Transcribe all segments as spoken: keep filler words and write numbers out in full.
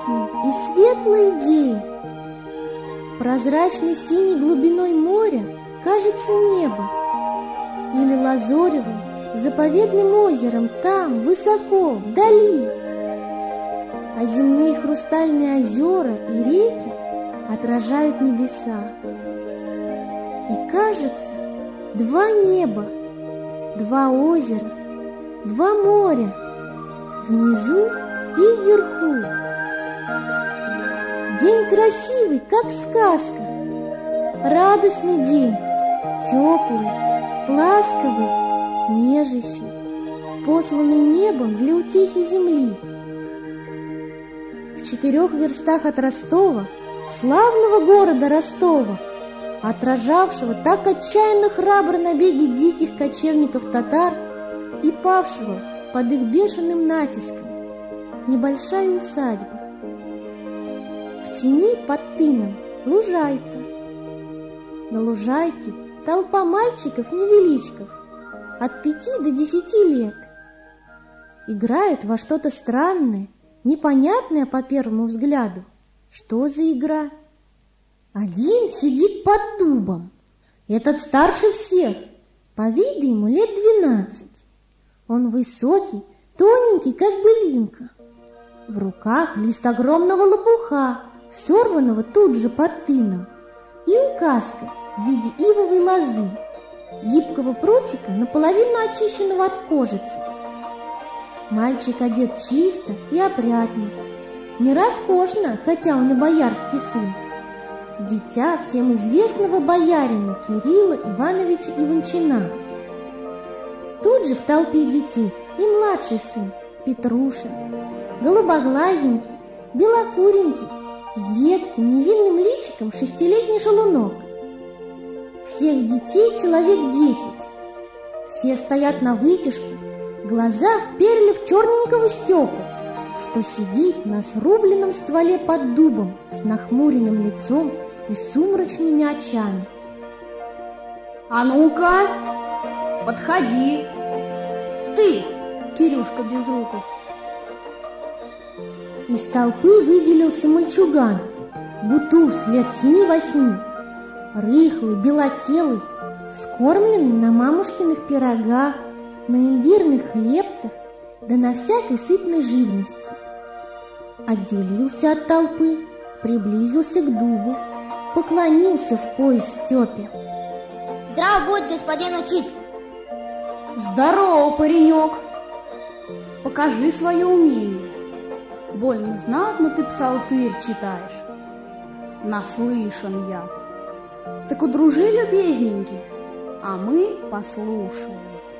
ясный и светлый день. Прозрачной синей глубиной моря кажется небо, или лазоревым заповедным озером там, высоко, вдали. А земные хрустальные озера и реки отражают небеса. И кажется, два неба, два озера, два моря, внизу и вверху. День красивый, как сказка, радостный день, теплый, ласковый, нежащий, посланный небом для утехи земли. В четырех верстах от Ростова, славного города Ростова, отражавшего так отчаянно храбро набеги диких кочевников-татар и павшего под их бешеным натиском, небольшая усадьба. В тени под тыном лужайка. На лужайке толпа мальчиков-невеличков от пяти до десяти лет. Играют во что-то странное, непонятное по первому взгляду. Что за игра? Один сидит под дубом. Этот старше всех. По виду ему лет двенадцать. Он высокий, тоненький, как былинка. В руках лист огромного лопуха, сорванного тут же под тыном, и указка в виде ивовой лозы, гибкого прутика, наполовину очищенного от кожицы. Мальчик одет чисто и опрятно, не роскошно, хотя он и боярский сын. Дитя всем известного боярина Кирилла Ивановича Иванчина. Тут же в толпе детей и младший сын Петруша, голубоглазенький, белокуренький, с детским невинным личиком шестилетний шалунок. Всех детей человек десять. Все стоят на вытяжку, глаза вперли в черненького Степу, что сидит на срубленном стволе под дубом с нахмуренным лицом и сумрачными очами. А ну-ка, подходи. Ты, Кирюшка Безруков. Из толпы выделился мальчуган, бутуз лет семи-восьми, рыхлый, белотелый, вскормленный на мамушкиных пирогах, на имбирных хлебцах, да на всякой сытной живности. Отделился от толпы, приблизился к дубу, поклонился в пояс Степе. Здраво будь, господин учитель. Здорово, паренек. Покажи свое умение. Больно знатно ты псалтырь читаешь. Наслышан я. Так удружи, любезненький, а мы послушаем.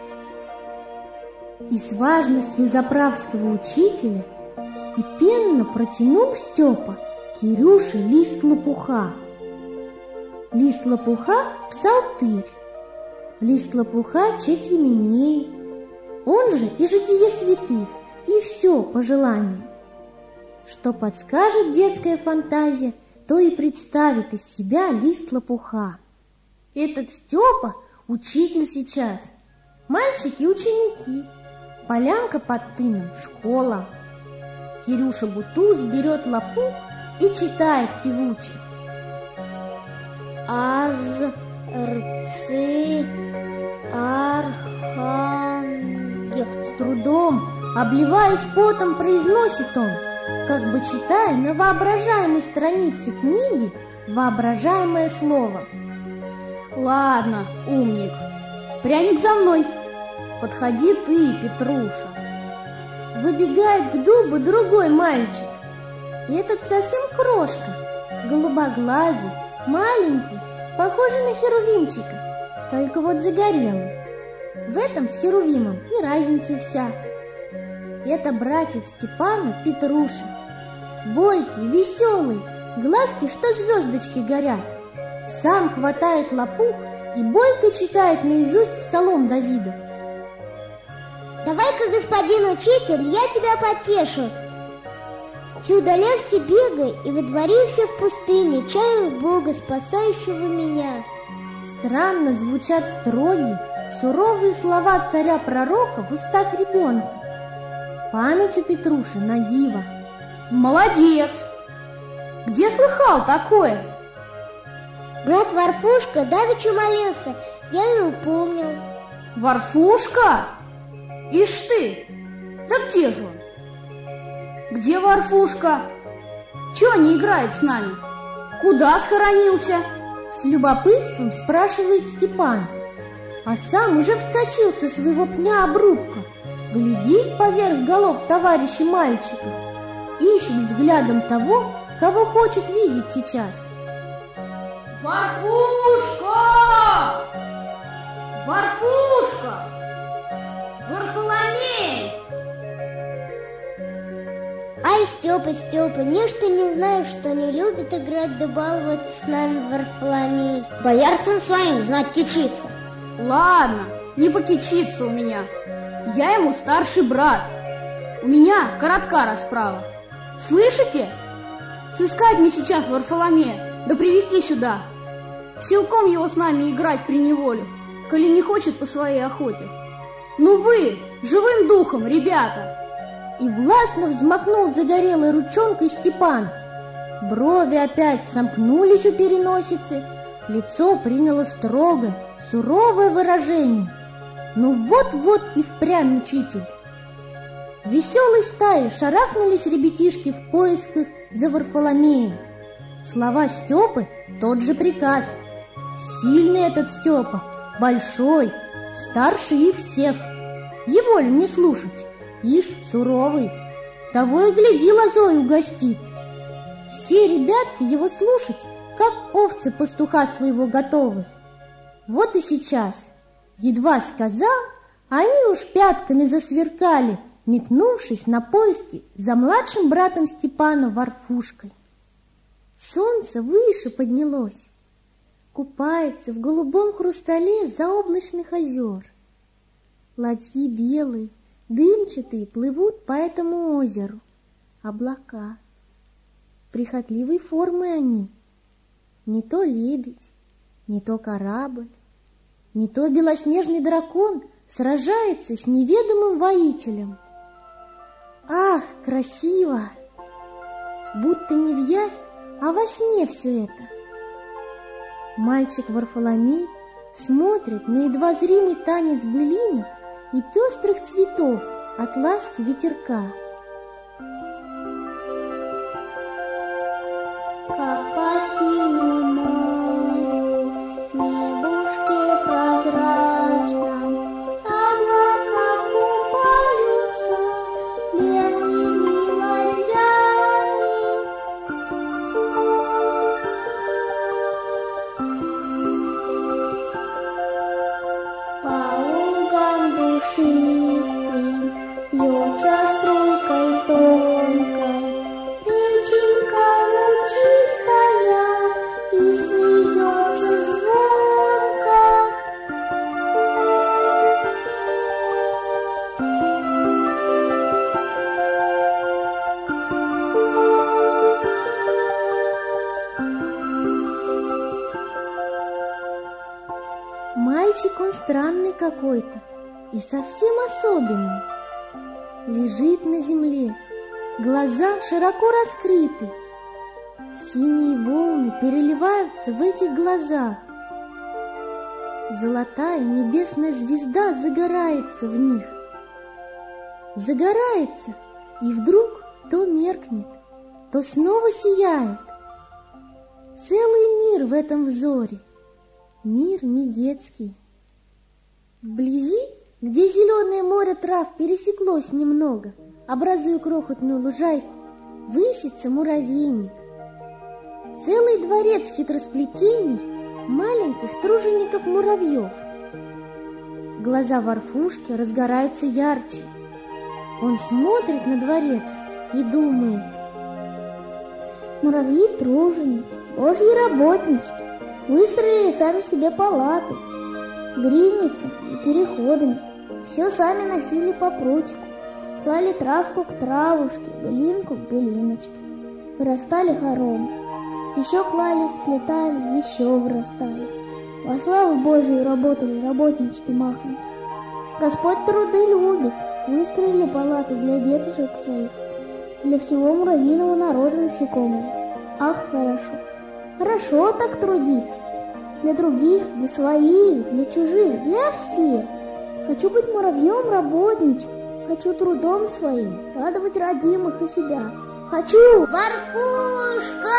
И с важностью заправского учителя степенно протянул Степа Кирюше лист лопуха. Лист лопуха — псалтырь, лист лопуха — четь Еменеи, он же и житие святых, и все по желанию. Что подскажет детская фантазия, то и представит из себя лист лопуха. Этот Степа — учитель сейчас, мальчики — ученики, полянка под тыном — школа. Кирюша Бутуз берет лопух и читает певуче. Аз, рцы, архангел. С трудом, обливаясь потом, произносит он, как бы читая на воображаемой странице книги воображаемое слово. Ладно, умник, пряник за мной. Подходи ты, Петруша. Выбегает к дубу другой мальчик. И этот совсем крошка, голубоглазый, маленький, похожий на херувимчика, только вот загорелый. В этом с херувимом и разница вся. Это братец Степана Петруша. Бойкий, веселый, глазки, что звездочки горят. Сам хватает лопух и бойко читает наизусть псалом Давидов. Давай-ка, господин учитель, я тебя потешу. Сюда легче бегай и водворился в пустыне, чаю Бога, спасающего меня. Странно звучат строгие, суровые слова царя-пророка в устах ребенка. Память у Петруши на диво. Молодец! Где слыхал такое? Брат Варфушка давеча молился, я и упомнил. Варфушка? Ишь ты! Да где же он? Где Варфушка? Чего не играет с нами? Куда схоронился? С любопытством спрашивает Степан, а сам уже вскочил со своего пня обрубка, глядит поверх голов товарищей мальчиков, ищет взглядом того, кого хочет видеть сейчас. Варфушка! Варфушка! Варфоломей! Ай, Степа, Степа, нечто не знаешь, что не любит играть да баловаться с нами Варфоломей. Боярством своим знать кичится. Ладно, не покичится у меня. Я ему старший брат. У меня коротка расправа. Слышите? Сыскать мне сейчас Варфоломея, да привести сюда. Силком его с нами играть приневолю, коли не хочет по своей охоте. Ну вы, живым духом, ребята! И властно взмахнул загорелой ручонкой Степан. Брови опять сомкнулись у переносицы, лицо приняло строгое, суровое выражение. Ну вот-вот и впрямь учитель. Веселой стаей шарахнулись ребятишки в поисках за Варфоломеем. Слова Степы — тот же приказ. Сильный этот Степа, большой, старше их всех. Его ли не слушать? Ишь, суровый, того и гляди, лозой угостит. Все ребятки его слушать, как овцы пастуха своего готовы. Вот и сейчас, едва сказал, они уж пятками засверкали, метнувшись на поиски за младшим братом Степана Варфушкой. Солнце выше поднялось, купается в голубом хрустале заоблачных озер. Ладьи белые, дымчатые плывут по этому озеру. Облака. Прихотливой формы они. Не то лебедь, не то корабль, не то белоснежный дракон сражается с неведомым воителем. Ах, красиво! Будто не в явь, а во сне все это. Мальчик Варфоломей смотрит на едва зримый танец былинок и пестрых цветов от ласки ветерка. Как по синему морю, небушке прозрачном, облака купаются белыми ладьями. По лугам душистым льется струйкой тонкой реченька лучистая и смеется звонко. Мальчик он странный какой-то и совсем особенный. Лежит на земле, глаза широко раскрыты. Синие волны переливаются в этих глазах. Золотая небесная звезда загорается в них. Загорается, и вдруг то меркнет, то снова сияет. Целый мир в этом взоре. Мир не детский. Вблизи, где зеленое море трав пересеклось немного, образуя крохотную лужайку, высится муравейник. Целый дворец хитросплетений маленьких тружеников-муравьев. Глаза Варфушки разгораются ярче. Он смотрит на дворец и думает: Муравьи-труженики, божьи работники, выстроили сами себе палаты с гризницами и переходами, все сами носили по прутику, клали травку к травушке, былинку к былиночке, вырастали хором, еще клали, сплетали, еще вырастали. Во славу Божию работали работнички махнут. Господь труды любит, выстроили палаты для детушек своих, для всего муравьиного народа насекомого. Ах, хорошо, хорошо так трудиться. Для других, для своих, для чужих, для всех. Хочу быть муравьем, работничать. Хочу трудом своим радовать родимых и себя. Хочу... Варфушка!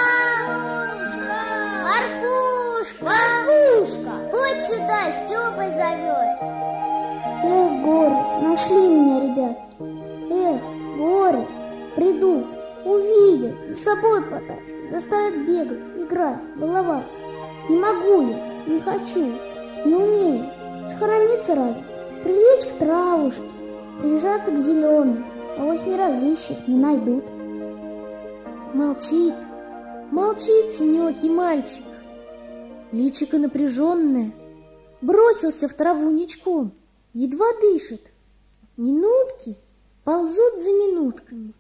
Варфушка! Варфушка! Будь сюда, Степой зовет. Эх, горе, нашли меня, ребят. Эх, горе, придут, увидят, за собой потащат, заставят бегать, играть, баловаться. Не могу я, не хочу, не умею. Схорониться разве? Прилечь к травушке, прижаться к зеленым, авось не разыщут, не найдут. Молчит, молчит синёкий мальчик. Личико напряженное, бросился в траву ничком, едва дышит. Минутки ползут за минутками.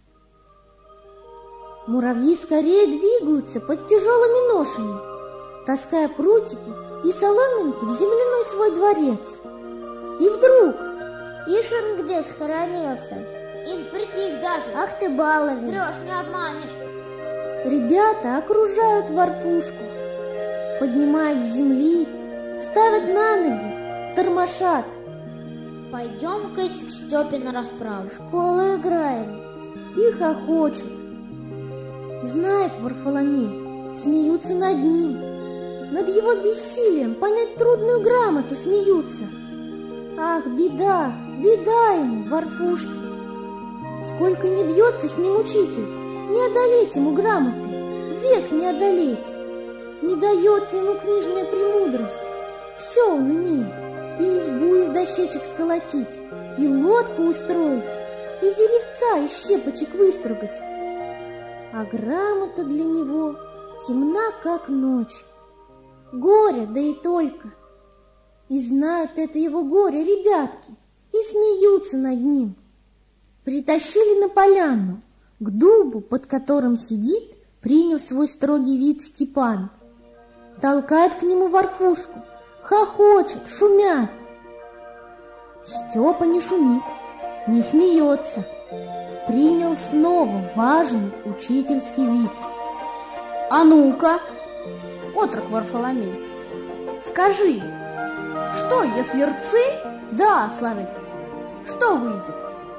Муравьи скорее двигаются под тяжелыми ношами, таская прутики и соломинки в земляной свой дворец. И вдруг... Ишь он где схоронился? И притих даже. Ах ты баловень. Врешь, не обманешь. Ребята окружают Варфушку, поднимают с земли, ставят на ноги, тормошат. Пойдем-ка к Степе на расправу. В школу играем. И хохочут. Знает Варфоломей, смеются над ним. Над его бессилием понять трудную грамоту смеются. Ах, беда, беда ему, Варфушке. Сколько не бьется с ним учитель, не одолеть ему грамоты, век не одолеть. Не дается ему книжная премудрость. Все он умеет. И избу из дощечек сколотить, и лодку устроить, и деревца из щепочек выстругать. А грамота для него темна, как ночь. Горе, да и только. И знают это его горе ребятки, и смеются над ним. Притащили на поляну, к дубу, под которым сидит, приняв свой строгий вид, Степан. Толкает к нему Варфушку, хохочет, шумят. Степа не шумит, не смеется. Принял снова важный учительский вид. А ну-ка, отрок Варфоломей, скажи, что, если рцы да сложить, что выйдет?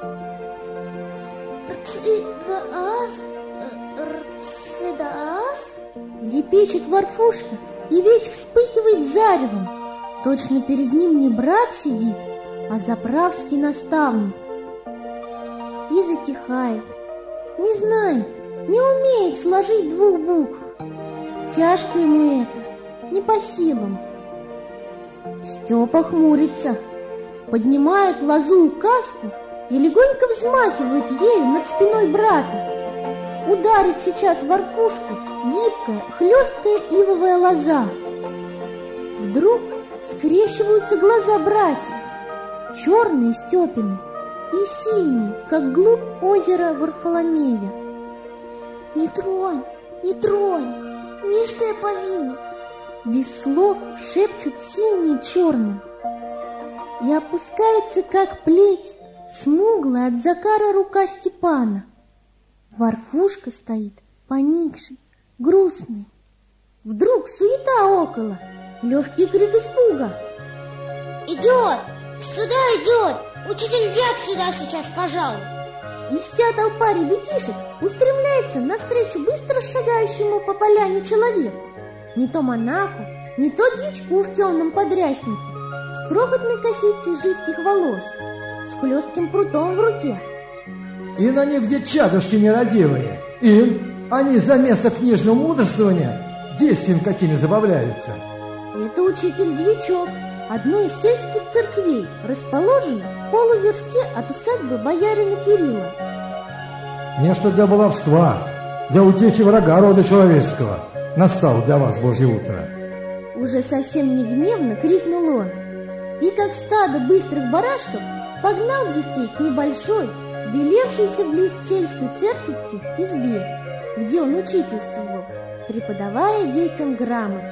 Рцы да ас, рцы да ас? Лепечет Варфушка и весь вспыхивает заревом. Точно перед ним не брат сидит, а заправский наставник. И затихает, не знает, не умеет сложить двух букв. Тяжко ему это, не по силам. Степа хмурится, поднимает лозу указку и легонько взмахивает ею над спиной брата. Ударит сейчас Варфушку гибкая, хлесткая ивовая лоза. Вдруг скрещиваются глаза братьев, черные Степины и синие, как глубь озера Варфоломея. Не тронь, не тронь, не что я повинен. Без слов шепчут синие черным. И опускается, как плеть, смуглая от закара рука Степана. Варфушка стоит, поникший, грустный. Вдруг суета около, легкий крик испуга. Идет, сюда идет, учитель Дьяк сюда сейчас пожалуй. И вся толпа ребятишек устремляется навстречу быстро шагающему по поляне человеку. Не то монаху, не то дьячку в темном подряснике, с крохотной косицей жидких волос, с хлестким прутом в руке. И на них где чадушки нерадивые. Ин, они за место книжного мудрствования действием какими забавляются. Это учитель-дьячок одной из сельских церквей, расположенной в полуверсте от усадьбы боярина Кирилла. Нечто для баловства, для утехи врага рода человеческого настало для вас Божье утро. Уже совсем не гневно крикнул он, и как стадо быстрых барашков погнал детей к небольшой, белевшейся близ сельской церкви избе, где он учительствовал, преподавая детям грамоту.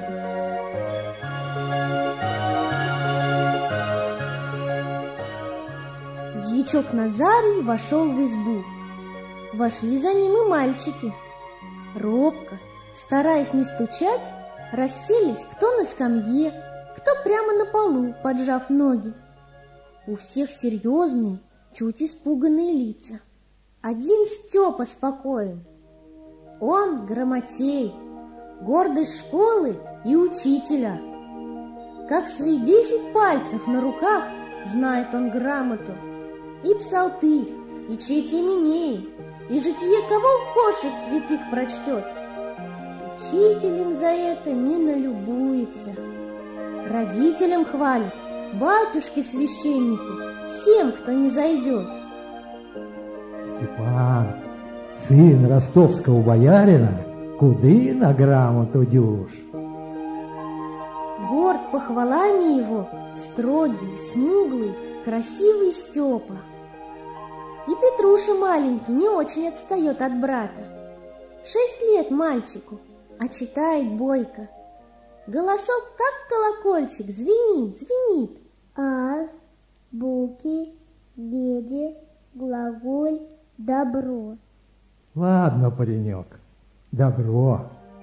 Дьячок Назарий вошел в избу. вошли за ним и мальчики. Робко, стараясь не стучать, расселись кто на скамье, кто прямо на полу, поджав ноги. У всех серьезные, чуть испуганные лица. Один Степа спокоен. Он грамотей, гордость школы и учителя. Как свои десять пальцев на руках знает он грамоту. И псалтырь, и честь именей, и житие кого хочешь из святых прочтет. Учителем за это не налюбуется. Родителям хвалит, батюшке священнику, всем, кто не зайдет. Степан, сын ростовского боярина, куды на грамоту дюж? Горд похвалами его строгий, смуглый, красивый Степа. И Петруша маленький не очень отстает от брата. Шесть лет мальчику, а читает бойко. Голосок, как колокольчик, звенит, звенит. Аз, буки, беде, глаголь, добро. Ладно, паренек, добро.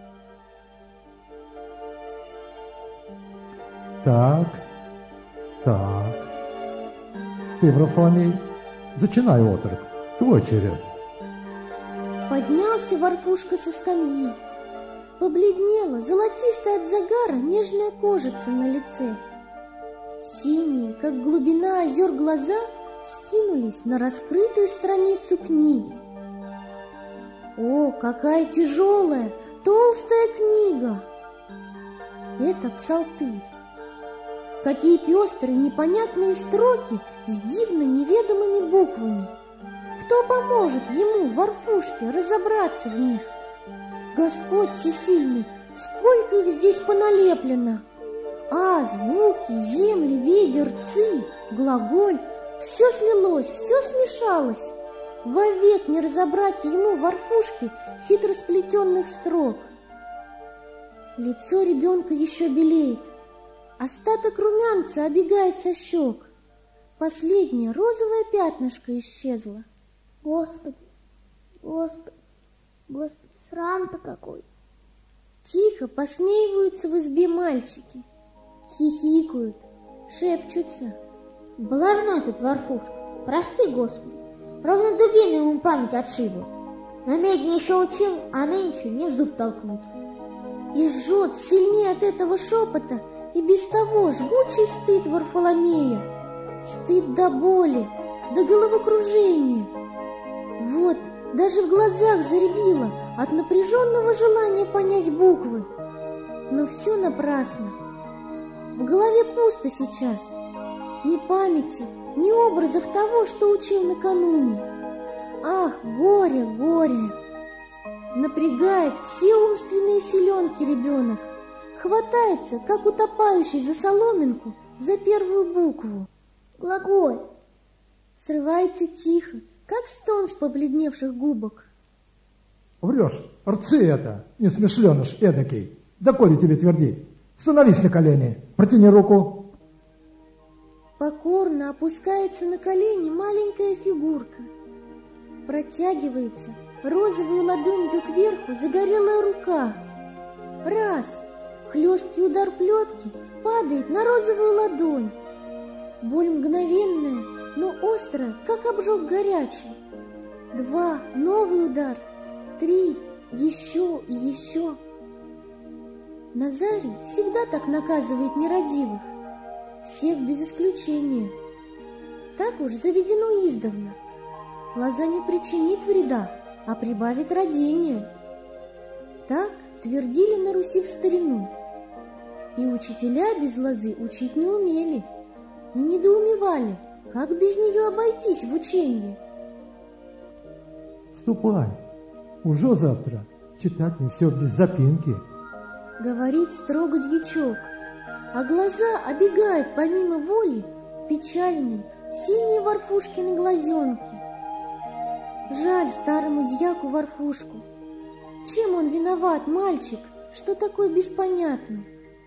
Так, так. Ты, Варфоломей, зачинай отрок, твой черед. Поднялся Варфушка со скамьи. Побледнела, золотистая от загара, нежная кожица на лице. Синие, как глубина озер, глаза вскинулись на раскрытую страницу книги. О, какая тяжелая, толстая книга! Это псалтырь. Какие пестрые, непонятные строки с дивно неведомыми буквами. Кто поможет ему, Варфушке, разобраться в них? Господь всесильный, сколько их здесь поналеплено! А, звуки, земли, ветер, ци, глаголь — все слилось, все смешалось. Вовек не разобрать ему, Варфушке, хитросплетенных строк. Лицо ребенка еще белеет, остаток румянца обегает со щек. Последнее розовое пятнышко исчезло. Господи, Господи, Господи, срам-то какой! Тихо посмеиваются в избе мальчики, хихикают, шепчутся. Блажной этот Варфушка, прости, Господи, ровно дубины ему память отшибла. На медне еще учил, а нынче не в зуб толкнуть. И жжет сильнее от этого шепота и без того жгучий стыд Варфоломея. Стыд до боли, до головокружения. Вот, даже в глазах заребило от напряженного желания понять буквы. Но все напрасно. В голове пусто сейчас. Ни памяти, ни образов того, что учил накануне. Ах, горе, горе! Напрягает все умственные силенки ребенок. Хватается, как утопающий за соломинку, за первую букву. Глаголь. Срывается тихо, как стон с побледневших губок. Врешь, рцы это, несмышленыш эдакий. Да коли тебе твердить? Становись на колени, протяни руку. Покорно опускается на колени маленькая фигурка. Протягивается розовую ладонью кверху загорелая рука. Раз, хлесткий удар плетки падает на розовую ладонь. Боль мгновенная, но острая, как обжог горячий. Два, новый удар. Три, еще и еще. Назарий всегда так наказывает нерадивых. Всех без исключения. Так уж заведено издавна. Лоза не причинит вреда, а прибавит родения. Так твердили на Руси в старину. И учителя без лозы учить не умели. И недоумевали, как без нее обойтись в учении. Ступай, уже завтра читать мне все без запинки. Говорит строго дьячок, а глаза обегают помимо воли печальные синие Варфушкины глазенки. Жаль старому дьяку Варфушку. Чем он виноват, мальчик, что такой беспонятный?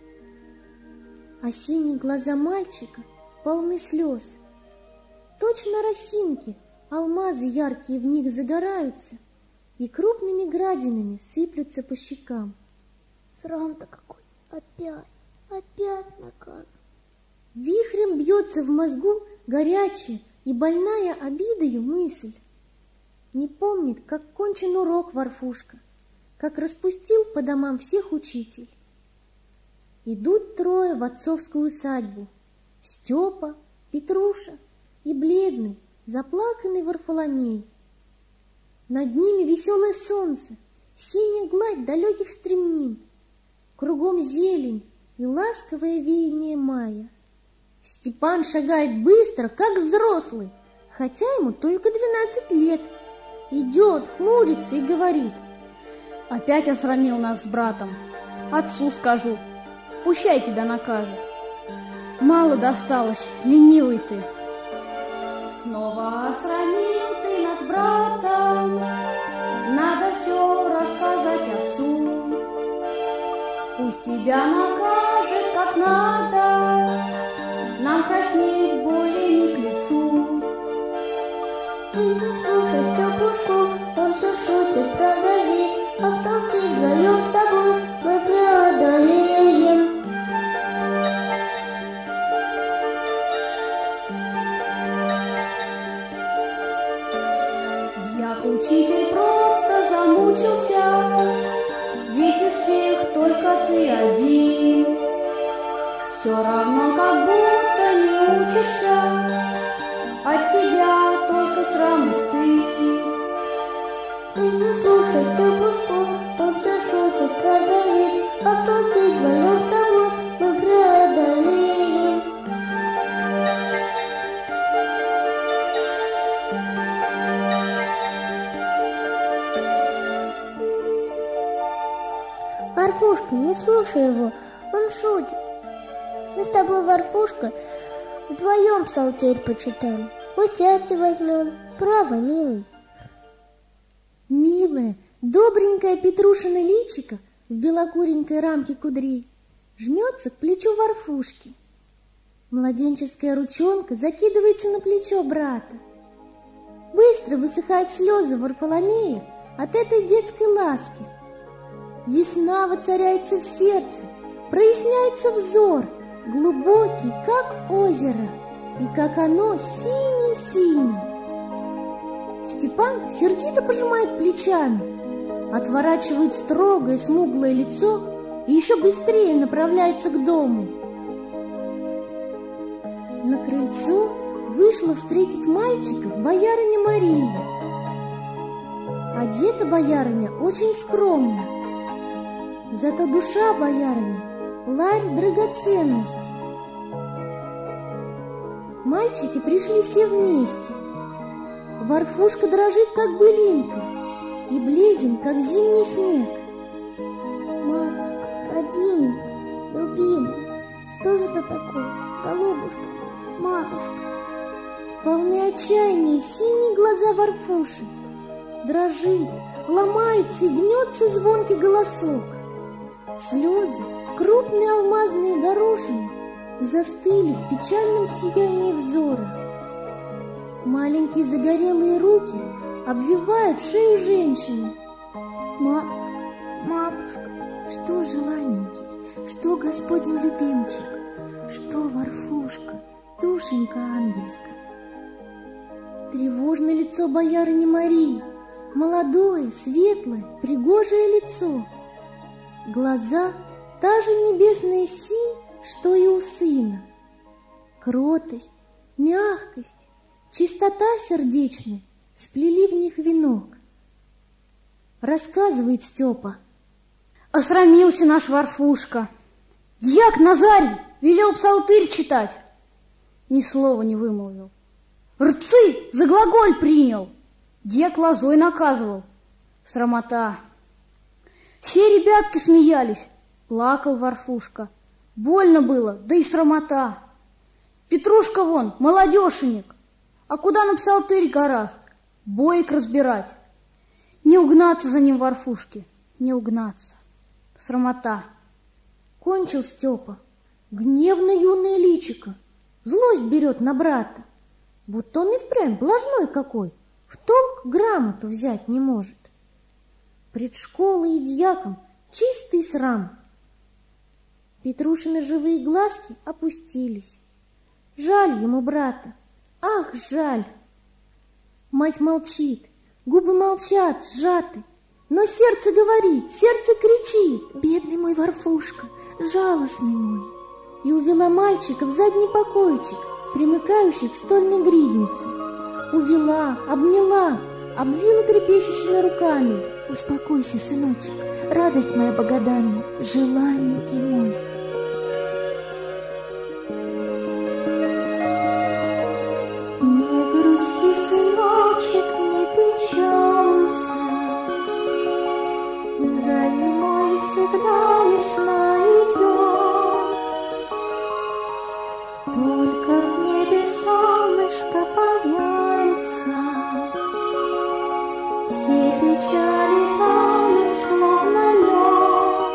А синие глаза мальчика полны слез. Точно росинки, Алмазы яркие в них загораются и крупными градинами сыплются по щекам. Срам-то какой! Опять, опять наказан. Вихрем бьется в мозгу горячая и больная обидою мысль. Не помнит, как кончен урок Варфушка, как распустил по домам всех учитель. Идут трое в отцовскую усадьбу: Степа, Петруша и бледный, заплаканный Варфоломей. Над ними веселое солнце, синяя гладь далеких стремнин, кругом зелень и ласковое веяние мая. Степан шагает быстро, как взрослый, хотя ему только двенадцать лет. Идет, хмурится и говорит: опять осрамил нас с братом. Отцу скажу, пущай тебя накажет. Мало досталось, ленивый ты. Снова осрамил ты нас с братом, надо все рассказать отцу. Пусть тебя накажет как надо, нам краснеть более не к лицу. Ты не слушай Степушку, он все шутит, правда ведь, а псалти вдвоем с тобой мы преодолеем. Дьяк-учитель просто замучился, ведь из всех только ты один. Все равно, как будто не учишься, от тебя только срам и стыд. Ты не слушай Степушку, он все шутит, правда ведь, а псалти вдвоем с тобой мы преодолеем. Варфушка, не слушай его, он шутит. Мы с тобой, Варфушка, вдвоем псалтирь почитаем. Вот тяпти возьмем. Право, милый. Милая, добренькая Петрушина личико в белокуренькой рамке кудрей жмется к плечу Варфушки. Младенческая ручонка закидывается на плечо брата. Быстро высыхают слезы Варфоломея от этой детской ласки. Весна воцаряется в сердце, проясняется взор, глубокий, как озеро, и как оно синий-синий. Степан сердито пожимает плечами, отворачивает строгое смуглое лицо и еще быстрее направляется к дому. На крыльцо вышла встретить мальчиков боярыня Мария. Одета боярыня очень скромно, зато душа боярыни — ларь драгоценностей. Мальчики пришли все вместе. Варфушка дрожит, как былинка, и бледен, как зимний снег. Матушка, родименькая, любимая, что же это такое? Голубушка, матушка. Полны отчаяния синие глаза Варфуши. Дрожит, ломается и гнется звонкий голосок. Слезы, крупные алмазные горошины, застыли в печальном сиянии взора. Маленькие загорелые руки обвивают шею женщины. Матушка, матушка, что, желаненький, что, господин любимчик, что, Варфушка, душенька ангельская. Тревожное лицо боярыни Марии, молодое, светлое, пригожее лицо. Глаза — та же небесная синь, что и у сына. Кротость, мягкость, чистота сердечная сплели в них венок. Рассказывает Степа. Осрамился наш Варфушка. Дьяк Назарий велел псалтырь читать. Ни слова не вымолвил. Рцы за глаголь принял. Дьяк лозой наказывал. Срамота. Все ребятки смеялись. Плакал Варфушка. Больно было, да и срамота. Петрушка вон, молодешенек. А куда на псалтырь гораст? Боек разбирать. Не угнаться за ним Варфушке, не угнаться. Срамота. Кончил Степа. Гневно юное личико. Злость берет на брата. Будто он и впрямь блажной какой. в толк грамоту взять не может. Пред школой и дьяком чистый срам. Петрушины живые глазки опустились. Жаль ему брата, ах, жаль. Мать молчит, губы молчат, сжаты, но сердце говорит, сердце кричит: бедный мой Варфушка, жалостный мой. И увела мальчика в задний покойчик, примыкающий к стольной гриднице. Увела, обняла, обвила трепещущими руками. Успокойся, сыночек, радость моя богоданная, желаненький мой. Не грусти, сыночек, не печалься, за зимой всегда весна идет. Только в небе солнышко появится, все печали тают, словно лед.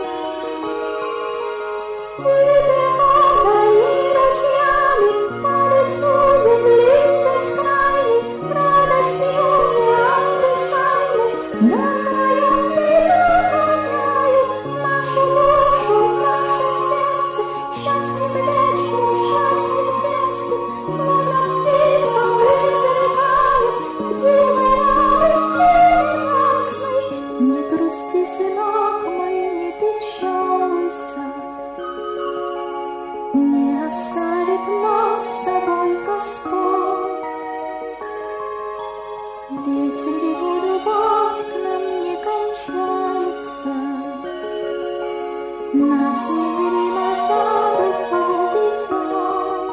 И дыхами ручьями по лицу земли бескрайней, радостью необычайной, дарою вперед равняю нашу душу, наше сердце, счастьем вечным, счастьем детским, словно птицам взлетаем, где мы радости прекрасной. Не грусти, сынок мой, не печалься, не оставит нас с тобой Господь. Ведь его любовь к нам не кончается, нас незримо за руку ведет.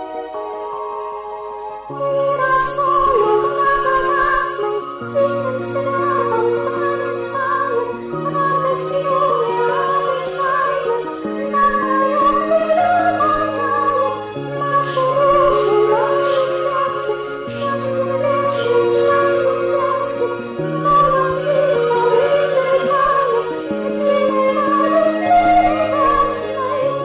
И росою благодатной, тихим светом проницаем, радостью необычайной, дарою вперед равняем нашу душу, наше сердце, счастьем вечным, счастьем детским, словно птицам взлетаем, где мы радости прекрасной.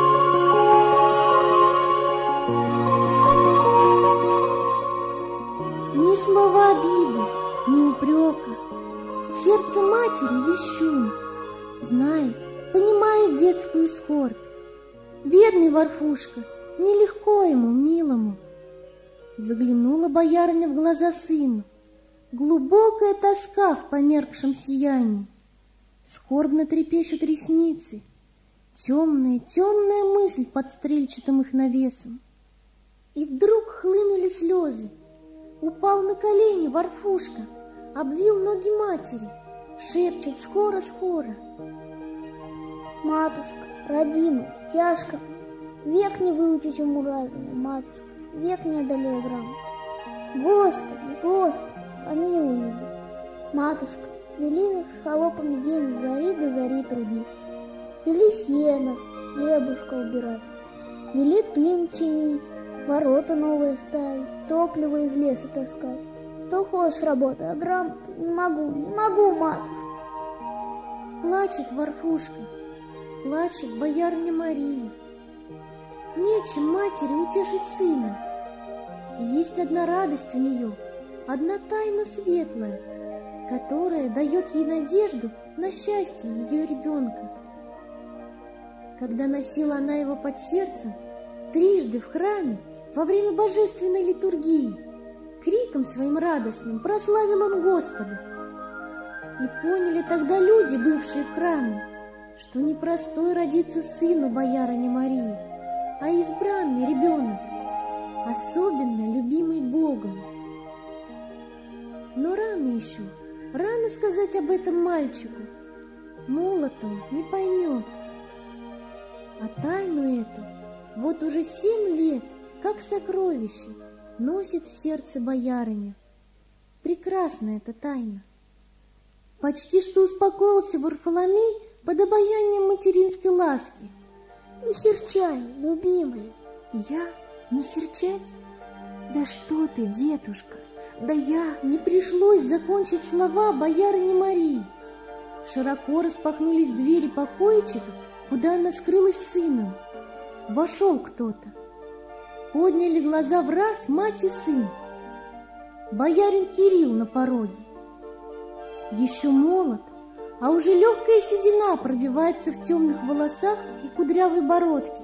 Ни слова обиды, ни упрека. Сердце матери вещун, знает, понимает детскую скорбь. Бедный Варфушка, нелегко ему, милому. Заглянула боярыня в глаза сыну. Глубокая тоска в померкшем сиянии. Скорбно трепещут ресницы. Темная, темная мысль под стрельчатым их навесом. И вдруг хлынули слезы. Упал на колени Варфушка, обвил ноги матери, шепчет: скоро-скоро. Матушка, родимая, тяжко, век не выучить ему разуму, матушка, век не одолею грамот. Господи, Господи, помилуй его. Матушка, вели их с холопами день с зари до зари трудиться. Вели сено, хлебушка убирать, вели тын чинить, ворота новые ставить, топливо из леса таскать. Что хочешь работай, а грамоту не могу, не могу, матушка. Плачет Варфушка, плачет боярыня Мария. Нечем матери утешить сына. И есть одна радость у нее, одна тайна светлая, которая дает ей надежду на счастье ее ребенка. Когда носила она его под сердцем, трижды в храме, во время божественной литургии, криком своим радостным прославил он Господа. И поняли тогда люди, бывшие в храме, что непростой родится сыну боярыни Марии, а избранный ребенок, особенно любимый Богом. Но рано еще, рано сказать об этом мальчику. Молод он, не поймет. А тайну эту вот уже семь лет, как сокровище, носит в сердце боярыня. Прекрасна эта тайна. Почти что успокоился Варфоломей под обаянием материнской ласки. Не серчай, любимая. Я? Не серчать? Да что ты, детушка, да я... Не пришлось закончить слова боярыни Марии. Широко распахнулись двери покойчика, куда она скрылась с сыном. Вошел кто-то. Подняли глаза в раз мать и сын. боярин Кирилл на пороге. Еще молод, а уже легкая седина пробивается в темных волосах и кудрявой бородке.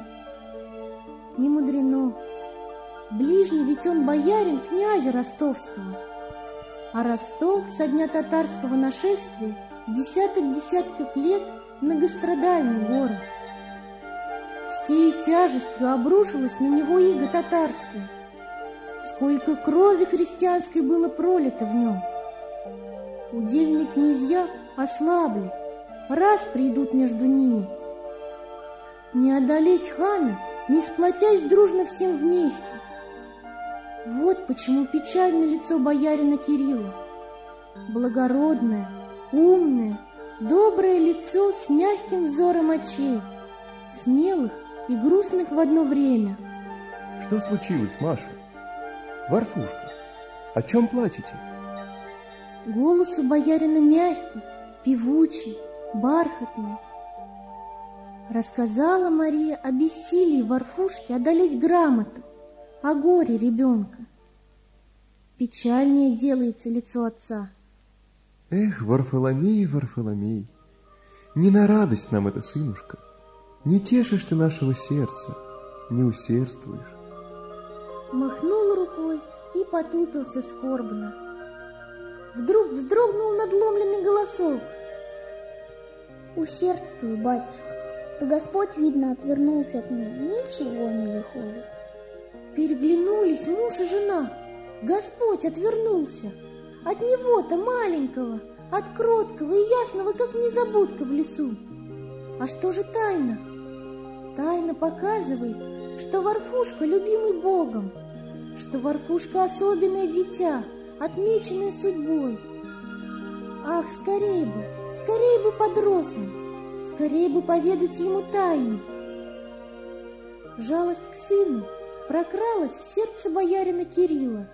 Не мудрено. Ближний ведь он боярин князя Ростовского. А Ростов со дня татарского нашествия десяток десятков лет многострадальный город. Всей тяжестью обрушилась на него иго татарская. Сколько крови христианской было пролито в нем. Удельные князья ослабли, раз придут между ними. Не одолеть хана, не сплотясь дружно всем вместе. Вот почему печально лицо боярина Кирилла. Благородное, умное, доброе лицо с мягким взором очей, смелых и грустных в одно время. Что случилось, Маша? Варфушка, о чем плачете? Голос у боярина мягкий, певучий, бархатный. Рассказала Мария о бессилии Варфушки одолеть грамоту, о горе ребенка. Печальнее делается лицо отца. Эх, Варфоломей, Варфоломей, не на радость нам это, сынушка. Не тешишь ты нашего сердца, не усердствуешь. Махнул рукой и потупился скорбно. Вдруг вздрогнул надломленный голосок. Усердствуй, батюшка. Да Господь, видно, отвернулся от меня. Ничего не выходит. Переглянулись муж и жена. Господь отвернулся. От него-то маленького, от кроткого и ясного, как незабудка в лесу. А что же тайна? Тайна показывает, что Варфушка любимый Богом, что Варфушка особенное дитя, отмеченное судьбой. Ах, скорей бы, скорей бы подрос он, скорей бы поведать ему тайну. Жалость к сыну прокралась в сердце боярина Кирилла.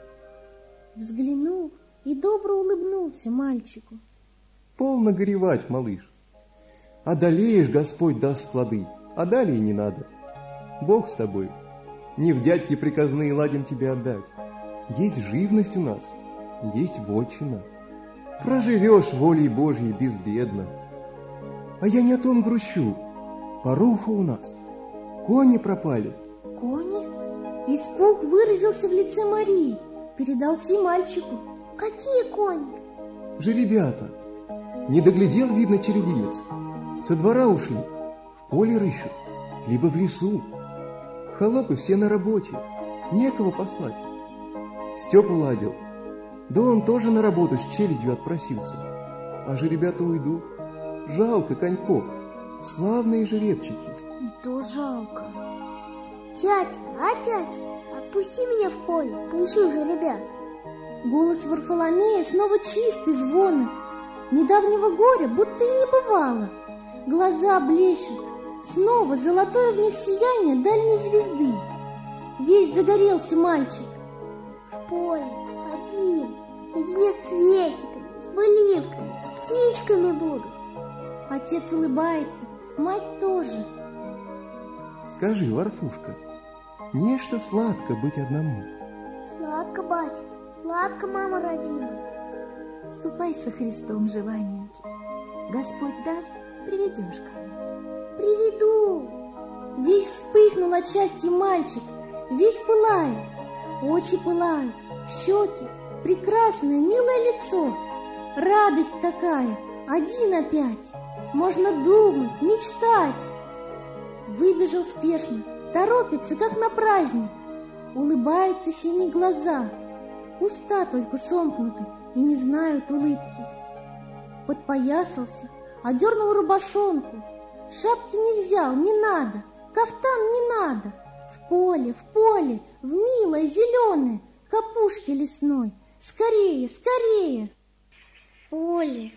Взглянул и добро улыбнулся мальчику. Полно горевать, малыш. Одолеешь, Господь даст плоды, а далее не надо. Бог с тобой. Не в дядьки приказные ладим тебе отдать. Есть живность у нас, есть вотчина. Проживешь волей Божьей безбедно. А я не о том грущу. Поруха у нас. Кони пропали. Кони? Испуг выразился в лице Марии. Передался и мальчику. Какие кони? Жеребята. Не доглядел, видно, черединец. Со двора ушли, в поле рыщут, либо в лесу. Холопы все на работе, некого послать. Степа ладил, да он тоже на работу с челядью отпросился. А жеребята уйдут. Жалко коньков, славные жеребчики. И то жалко. Тятя, а тятя, отпусти меня в поле, поищу жеребят. Голос Варфоломея снова чистый, звонок. Недавнего горя будто и не бывало. Глаза блещут, снова золотое в них сияние дальней звезды. Весь загорелся мальчик. В поле, один, наедине с цветиками, с былинками, с птичками буду. Отец улыбается, мать тоже. Скажи, Варфушка, нечто сладко быть одному? Сладко, батя, сладко, мама родимая. Ступай со Христом, желанненький. Господь даст, приведешь ко мне. Приведу. Весь вспыхнул от счастья мальчик, весь пылает, очи пылают, щеки, прекрасное, милое лицо. Радость такая, один опять. Можно думать, мечтать. Выбежал спешно, торопится, как на праздник. Улыбаются синие глаза, уста только сомкнуты и не знают улыбки. Подпоясался, одернул рубашонку. Шапки не взял, не надо, кафтан не надо. В поле, в поле, в милое зеленое, к опушке лесной. Скорее, скорее! Поле,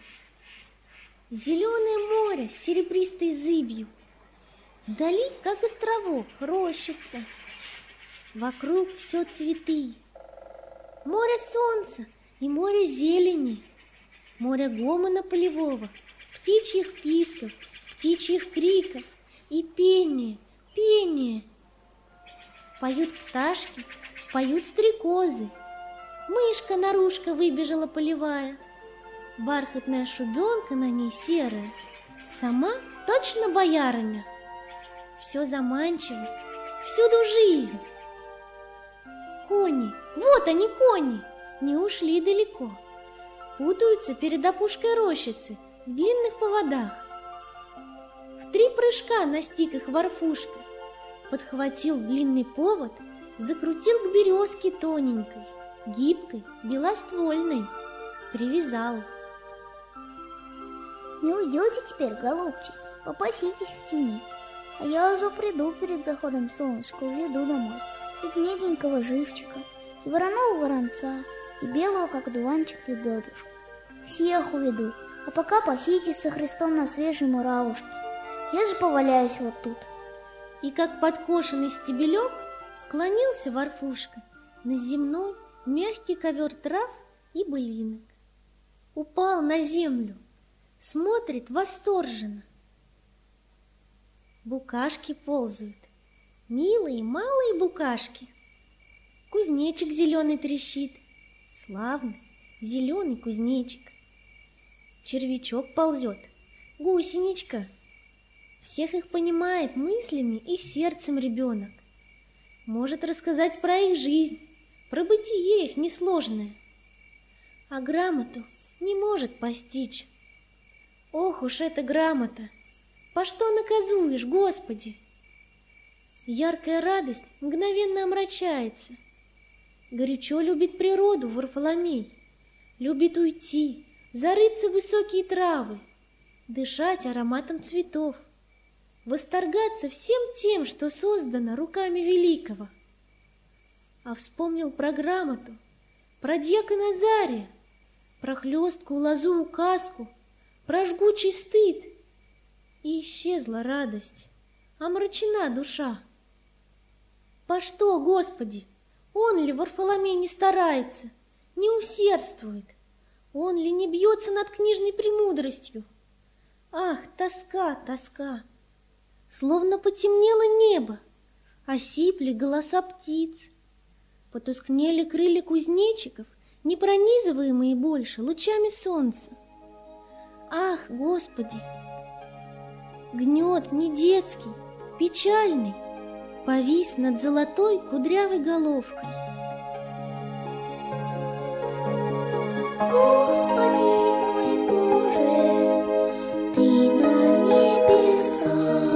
зеленое море с серебристой зыбью. Вдали, как островок, рощица. Вокруг все цветы. Море солнца и море зелени. Море гомона полевого, птичьих писков, птичьих криков и пение, пение. Поют пташки, поют стрекозы. Мышка-нарушка выбежала полевая, бархатная шубенка на ней серая, сама точно боярыня. Все заманчиво, всюду жизнь. Кони, вот они, кони, не ушли далеко, путаются перед опушкой рощицы в длинных поводах. В три прыжка настиг их Варфушка, подхватил длинный повод, закрутил к березке тоненькой, гибкой, белоствольной, привязал их. Не уйдете теперь, голубчик, попаситесь в тени, а я уже приду перед заходом солнышка, уведу домой и гнеденького живчика, и вороного воронца, и белого, как дуванчик, лебедушку. Всех уведу, а пока паситесь со Христом на свежей муравушке. Я же поваляюсь вот тут. И как подкошенный стебелек склонился Варфушка на земной мягкий ковер трав и былинок. Упал на землю, смотрит восторженно. Букашки ползают, милые малые букашки. Кузнечик зеленый трещит, славный зеленый кузнечик. Червячок ползет, гусеничка. Всех их понимает мыслями и сердцем ребенок. Может рассказать про их жизнь, про бытие их несложное. А грамоту не может постичь. Ох уж эта грамота! По что наказуешь, Господи? Яркая радость мгновенно омрачается. Горячо любит природу Варфоломей, любит уйти, зарыться в высокие травы, дышать ароматом цветов, восторгаться всем тем, что создано руками великого. А вспомнил про грамоту, про дьякона Назария, про хлесткую лозу указку, про жгучий стыд, и исчезла радость, омрачена душа. По что, Господи, он ли Варфоломей не старается, не усердствует, он ли не бьется над книжной премудростью? Ах, тоска, тоска! Словно потемнело небо, осипли голоса птиц, потускнели крылья кузнечиков, не пронизываемые больше лучами солнца. Ах, Господи! Гнет не детский, печальный, повис над золотой кудрявой головкой. Господи мой Боже, Ты на небесах,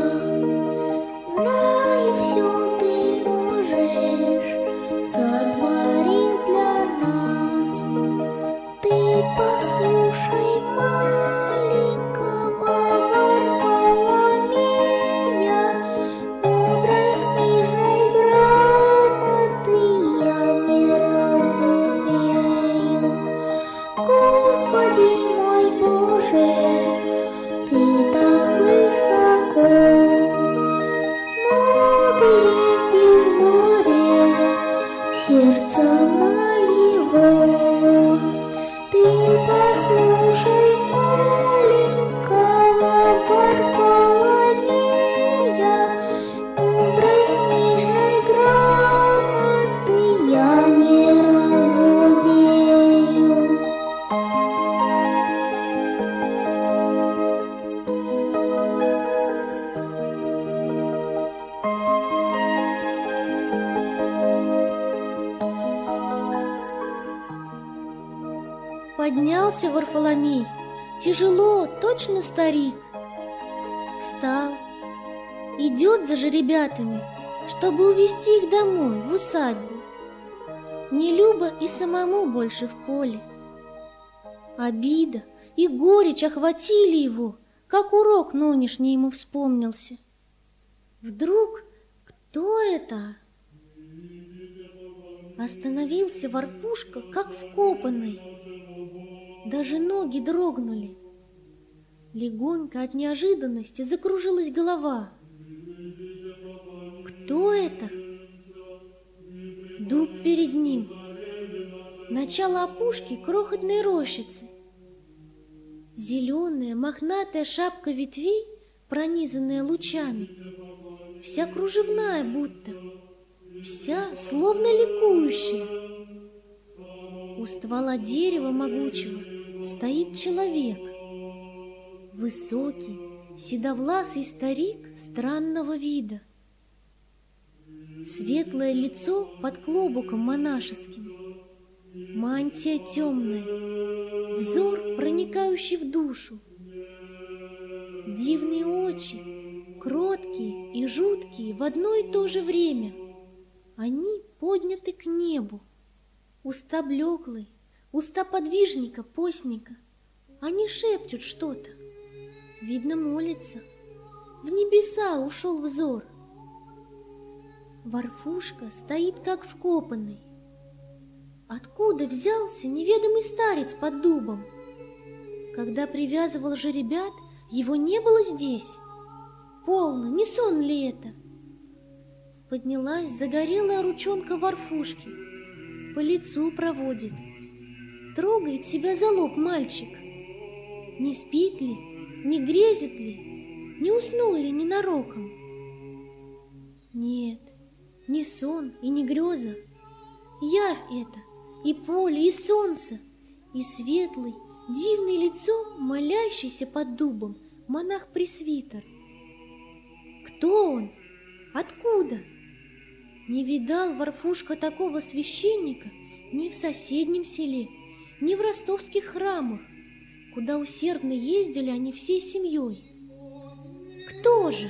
знаю, все Ты можешь, сотворил для нас. Ты послушай маленького Варфоломея, мудрой книжной грамоты я не разумею. Господи мой Боже, Ты так высоко, но Ты реки в море сердца моего. Ты послушай маленького Варфоломея, мудрой книжной грамоты я не разумею. Поднялся Варфоломей, тяжело, точно старик. Встал, идет за жеребятами, чтобы увести их домой, в усадьбу. Не любо и самому больше в поле. Обида и горечь охватили его, как урок нынешний ему вспомнился. Вдруг кто это? Остановился Варфушка, как вкопанный. Даже ноги дрогнули. Легонько от неожиданности закружилась голова. Кто это? Дуб перед ним. Начало опушки крохотной рощицы. Зеленая мохнатая шапка ветвей, пронизанная лучами, вся кружевная будто, вся словно ликующая. У ствола дерева могучего стоит человек. Высокий, седовласый старик странного вида. Светлое лицо под клобуком монашеским, мантия темная, взор, проникающий в душу. Дивные очи, кроткие и жуткие в одно и то же время. Они подняты к небу. Уста блеклые, уста подвижника, постника. Они шепчут что-то. Видно, молится. В небеса ушел взор. Варфушка стоит как вкопанный. Откуда взялся неведомый старец под дубом? Когда привязывал жеребят, его не было здесь. Полно, не сон ли это? Поднялась загорелая ручонка Варфушки, по лицу проводит. Трогает себя за лоб мальчик. Не спит ли, не грезит ли, не уснул ли ненароком? Нет, не сон и не греза. Явь это, и поле, и солнце, и светлый, дивный лицом, молящийся под дубом монах-пресвитер. Кто он? Откуда? Не видал Варфушка такого священника ни в соседнем селе, ни в ростовских храмах, куда усердно ездили они всей семьей. Кто же?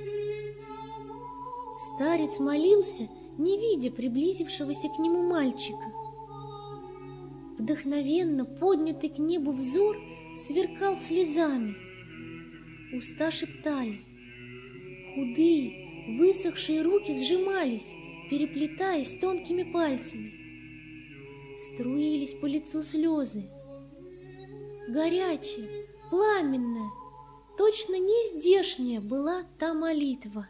Старец молился, не видя приблизившегося к нему мальчика. Вдохновенно поднятый к небу взор сверкал слезами. Уста шептали. Худые, высохшие руки сжимались, переплетаясь тонкими пальцами. Струились по лицу слезы. Горячая, пламенная, точно не здешняя была та молитва.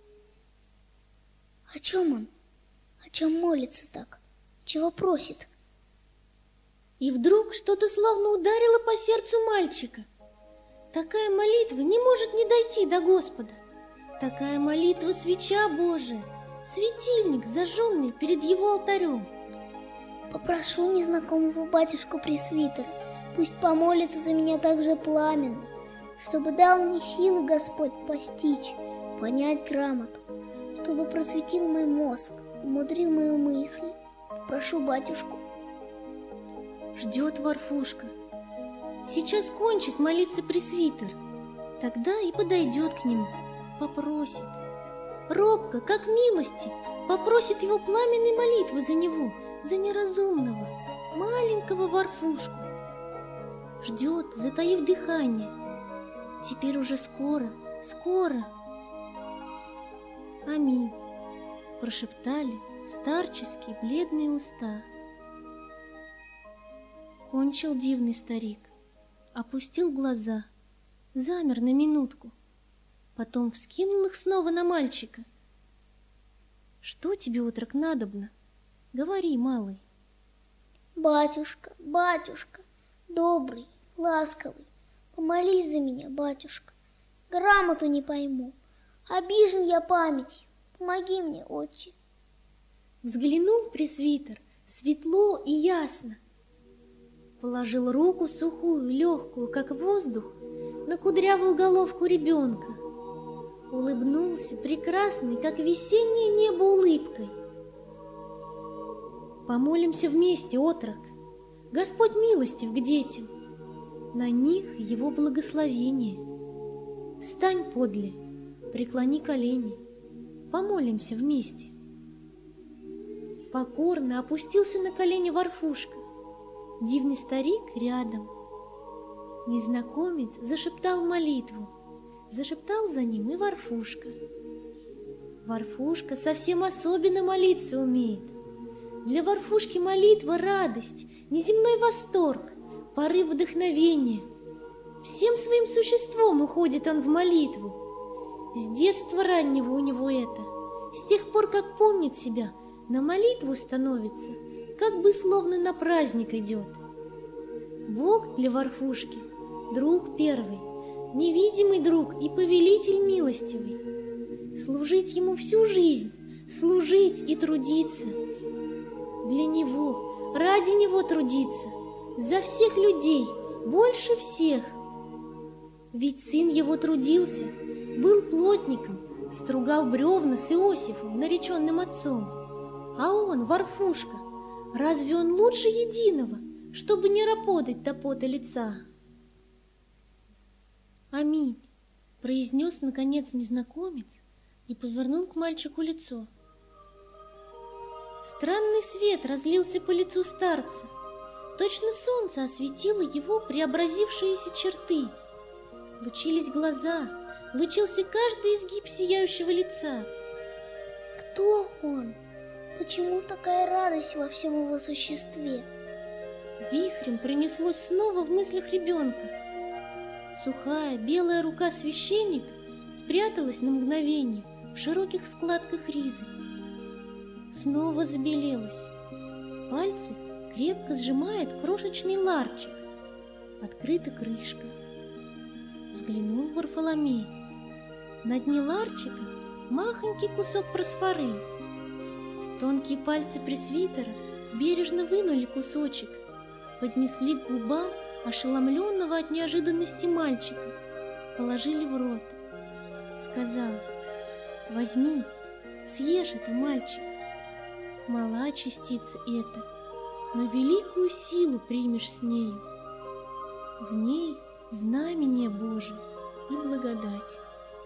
О чем он? О чем молится так? Чего просит? И вдруг что-то словно ударило по сердцу мальчика. Такая молитва не может не дойти до Господа. Такая молитва — свеча Божия, светильник, зажженный перед его алтарем. Попрошу незнакомого батюшку-пресвитера, пусть помолится за меня так же пламенно, чтобы дал мне силы Господь постичь, понять грамоту, чтобы просветил мой мозг, умудрил мою мысль. Прошу батюшку. Ждет Варфушка. Сейчас кончит молиться пресвитер, тогда и подойдет к нему, попросит. Робко, как милости, попросит его пламенной молитвы за него, за неразумного, маленького Варфушку. Ждет, затаив дыхание. Теперь уже скоро, скоро. Аминь, прошептали старческие бледные уста. Кончил дивный старик, опустил глаза, замер на минутку, потом вскинул их снова на мальчика. Что тебе, отрок, надобно? Говори, малый. Батюшка, батюшка, добрый, ласковый, помолись за меня, батюшка. Грамоту не пойму, обижен я памятью, помоги мне, отче. Взглянул пресвитер светло и ясно. Положил руку сухую, легкую, как воздух, на кудрявую головку ребенка. Улыбнулся прекрасный, как весеннее небо, улыбкой. Помолимся вместе, отрок. Господь милостив к детям. На них его благословение. Встань подле, преклони колени. Помолимся вместе. Покорно опустился на колени Варфушка. Дивный старик рядом. Незнакомец зашептал молитву. Зашептал за ним и Варфушка. Варфушка совсем особенно молиться умеет. Для Варфушки молитва — радость, неземной восторг, порыв вдохновения. Всем своим существом уходит он в молитву. С детства раннего у него это. С тех пор, как помнит себя, на молитву становится, как бы словно на праздник идет. Бог для Варфушки — друг первый, невидимый друг и повелитель милостивый. Служить ему всю жизнь, служить и трудиться. Для него, ради него трудиться, за всех людей, больше всех. Ведь сын его трудился, был плотником, стругал бревна с Иосифом, нареченным отцом. А он, Варфушка, разве он лучше единого, чтобы не ропотать до пота лица? «Аминь», — произнес наконец незнакомец и повернул к мальчику лицо. Странный свет разлился по лицу старца. Точно солнце осветило его преобразившиеся черты. Лучились глаза, лучился каждый изгиб сияющего лица. Кто он? Почему такая радость во всем его существе? Вихрем пронеслось снова в мыслях ребенка. Сухая белая рука священника спряталась на мгновение в широких складках ризы. Снова забелелась. Пальцы крепко сжимает крошечный ларчик. Открыта крышка. Взглянул Варфоломей. На дне ларчика махонький кусок просфоры. Тонкие пальцы пресвитера бережно вынули кусочек, поднесли к губам ошеломленного от неожиданности мальчика, положили в рот. Сказал: «Возьми, съешь это, мальчик. Мала частица эта, но великую силу примешь с нею. В ней знамение Божие и благодать».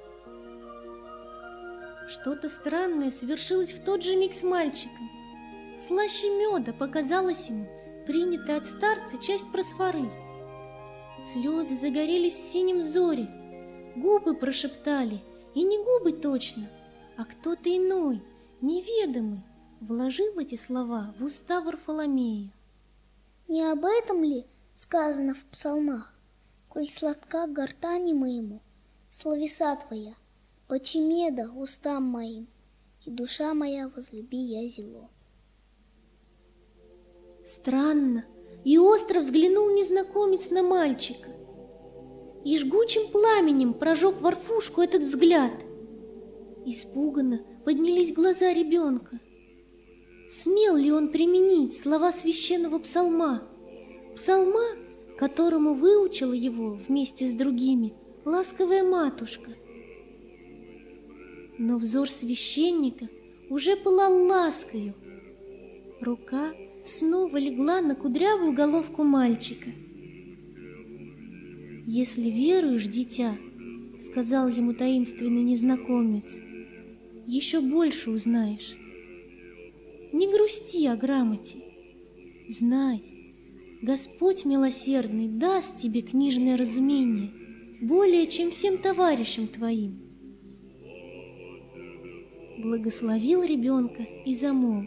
Что-то странное совершилось в тот же миг с мальчиком. Слаще меда показалась ему принятая от старца часть просфоры. Слезы загорелись в синем зоре, губы прошептали, и не губы точно, а кто-то иной, неведомый, вложил эти слова в уста Варфоломея. Не об этом ли сказано в псалмах? Коль сладка гортани моему, словеса твоя, почи меда устам моим, и душа моя возлюби я зело. Странно, и остро взглянул незнакомец на мальчика. И жгучим пламенем прожег Варфушку этот взгляд. Испуганно поднялись глаза ребенка. Смел ли он применить слова священного псалма? Псалма, которому выучила его вместе с другими ласковая матушка. Но взор священника уже пылал ласкою. Рука снова легла на кудрявую головку мальчика. «Если веруешь, дитя, — сказал ему таинственный незнакомец, — еще больше узнаешь. Не грусти о грамоте. Знай, Господь милосердный даст тебе книжное разумение более, чем всем товарищам твоим». Благословил ребенка и замолк.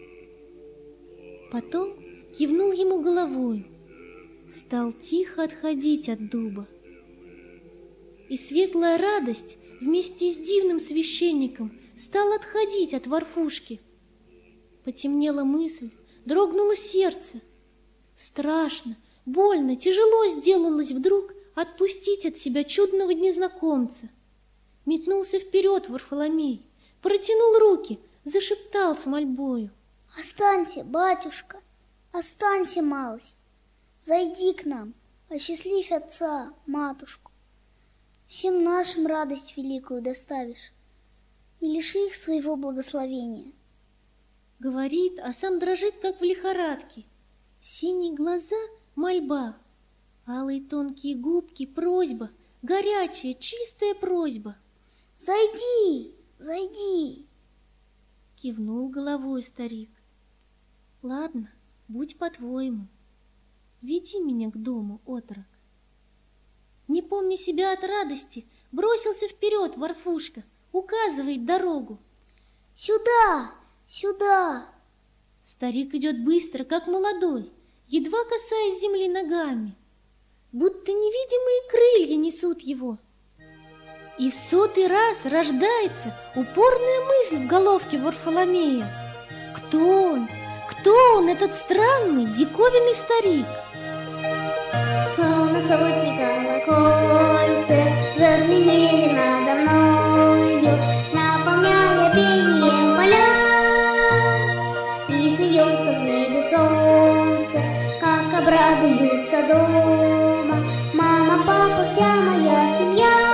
Потом кивнул ему головою, стал тихо отходить от дуба. И светлая радость вместе с дивным священником стала отходить от Варфушки. Потемнела мысль, дрогнуло сердце. Страшно, больно, тяжело сделалось вдруг отпустить от себя чудного незнакомца. Метнулся вперед Варфоломей, протянул руки, зашептал с мольбою: «Останься, батюшка, останься малость, зайди к нам, осчастливь отца, матушку. Всем нашим радость великую доставишь, не лиши их своего благословения». Говорит, а сам дрожит, как в лихорадке. Синие глаза — мольба, алые тонкие губки — просьба, горячая, чистая просьба. «Зайди, зайди!» Кивнул головой старик. «Ладно, будь по-твоему. Веди меня к дому, отрок». Не помня себя от радости, бросился вперед Варфушка, указывает дорогу. «Сюда, сюда!» Старик идет быстро, как молодой, едва касаясь земли ногами, будто невидимые крылья несут его. И в сотый раз рождается упорная мысль в головке Варфоломея. Кто он? Кто он, этот странный, диковинный старик? Словно сотни колокольцев зазвенели надо мною, наполняя пением поля. И смеется в небе солнце, как обрадуются дома мама, папа, вся моя семья.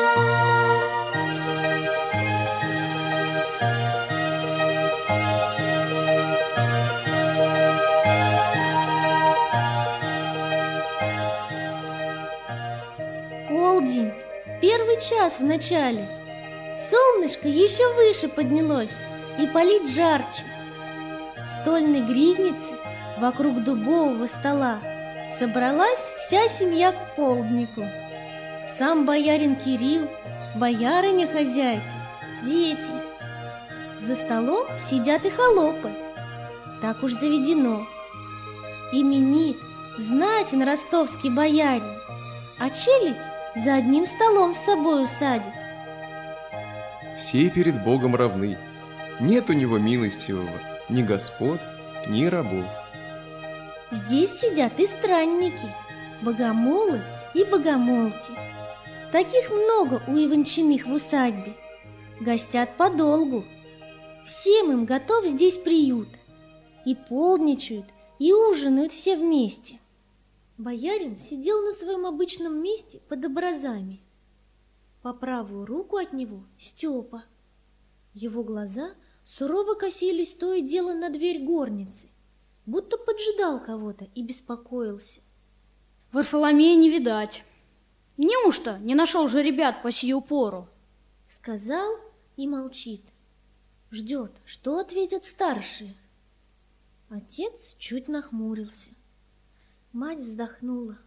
Полдень, первый час в начале. Солнышко еще выше поднялось и палит жарче. В стольной гриднице вокруг дубового стола собралась вся семья к полднику. Сам боярин Кирилл, боярыня-хозяйка, дети. За столом сидят и холопы. Так уж заведено. Именит, знатен ростовский боярин, а челядь за одним столом с собою садит. Все перед Богом равны. Нет у него милостивого ни господ, ни рабов. Здесь сидят и странники, богомолы и богомолки. Таких много у Иванчиных в усадьбе. Гостят подолгу. Всем им готов здесь приют. И полдничают, и ужинают все вместе. Боярин сидел на своем обычном месте под образами. По правую руку от него Степа. Его глаза сурово косились то и дело на дверь горницы, будто поджидал кого-то и беспокоился. Варфоломея не видать. Неужто не нашел же ребят по сию пору? Сказал и молчит. Ждет, что ответят старшие. Отец чуть нахмурился. Мать вздохнула.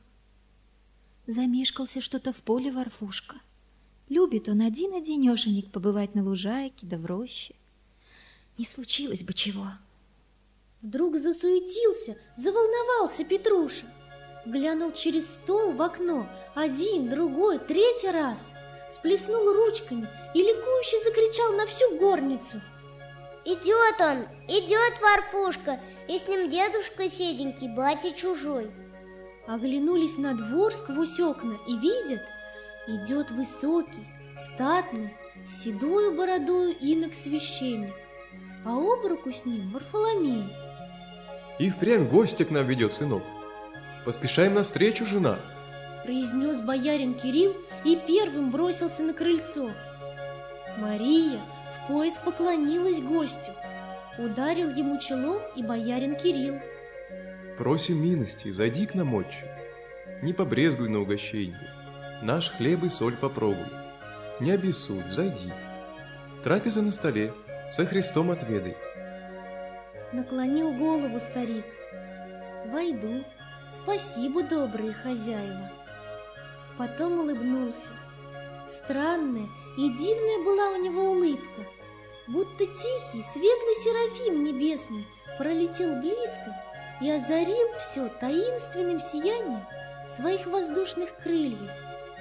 Замешкался что-то в поле Варфушка. Любит он один-одинешенек побывать на лужайке да в роще. Не случилось бы чего. Вдруг засуетился, заволновался Петруша. Глянул через стол в окно один, другой, третий раз. Сплеснул ручками и ликующе закричал на всю горницу. Идет он, идет Варфушка, и с ним дедушка седенький, батя чужой. Оглянулись на двор сквозь окна и видят, идет высокий, статный, с седою бородою инок-священник, а об руку с ним Варфоломей. И впрямь гостя к нам ведет, сынок. Поспешаем навстречу, жена, произнес боярин Кирилл и первым бросился на крыльцо. Мария в пояс поклонилась гостю, ударил ему челом и боярин Кирилл. Просим милости, зайди к нам, отче. Не побрезгуй на угощение. Наш хлеб и соль попробуй. Не обессудь, зайди. Трапеза на столе, со Христом отведай. Наклонил голову старик. Войду, спасибо, добрые хозяева. Потом улыбнулся. Странная и дивная была у него улыбка, будто тихий, светлый серафим небесный пролетел близко и озарил все таинственным сиянием своих воздушных крыльев.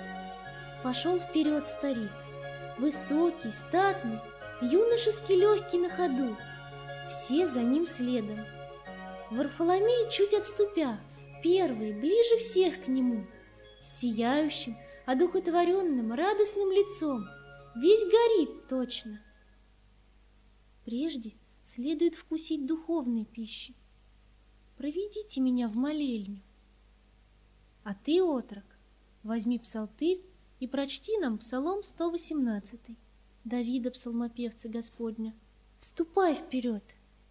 Пошел вперед старик, высокий, статный, юношески легкий на ходу, все за ним следом. Варфоломей, чуть отступя, первый, ближе всех к нему, с сияющим, одухотворенным, радостным лицом, весь горит точно. Прежде следует вкусить духовной пищи. Проведите меня в молельню. А ты, отрок, возьми псалтырь и прочти нам Псалом сто восемнадцатый, Давида, псалмопевца Господня. Ступай вперед.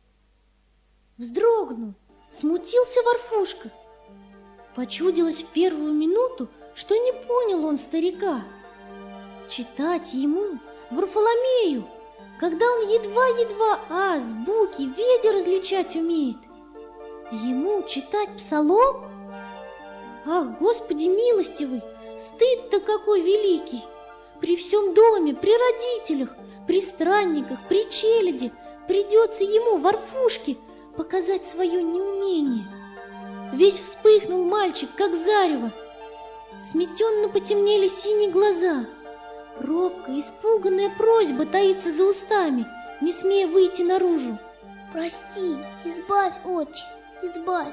Вздрогнул, смутился Варфушка. Почудилось в первую минуту, что не понял он старика. Читать ему, Варфоломею, когда он едва-едва аз, буки, ведя различать умеет. Ему читать псалом? Ах, Господи милостивый, стыд-то какой великий! При всем доме, при родителях, при странниках, при челяди придется ему, Варфушке, показать свое неумение. Весь вспыхнул мальчик, как зарево. Сметенно потемнели синие глаза. Робкая, испуганная просьба таится за устами, не смея выйти наружу. Прости, избавь, отче, избавь.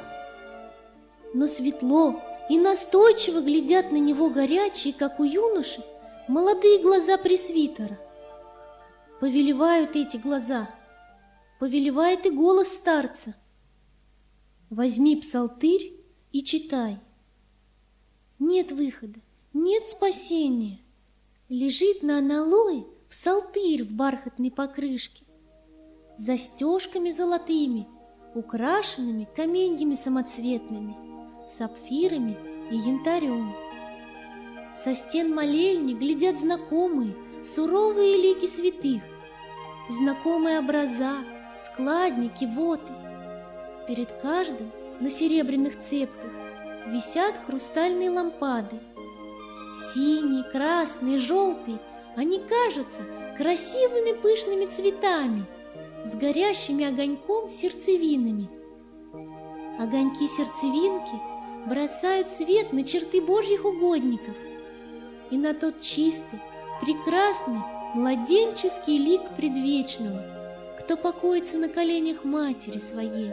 Но светло и настойчиво глядят на него горячие, как у юноши, молодые глаза пресвитера. Повелевают эти глаза. повелевает и голос старца. Возьми псалтырь и читай. Нет выхода, нет спасения. Лежит на аналое псалтырь в бархатной покрышке, застежками золотыми, украшенными каменьями самоцветными, сапфирами и янтарем. Со стен молельни глядят знакомые, суровые лики святых, знакомые образа, складники, воты. Перед каждым на серебряных цепках висят хрустальные лампады. Синие, красные, желтые, они кажутся красивыми пышными цветами с горящими огоньком сердцевинами. Огоньки-сердцевинки бросают свет на черты Божьих угодников и на тот чистый, прекрасный, младенческий лик предвечного, кто покоится на коленях матери своей.